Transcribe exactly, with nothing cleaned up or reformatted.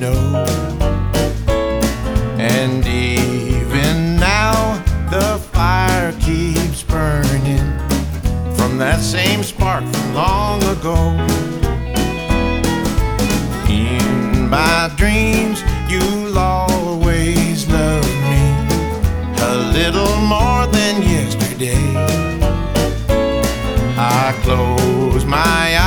know. And even now the fire keeps burning from that same spark from long ago. In my dreams you'll always love me a little more than yesterday. I close my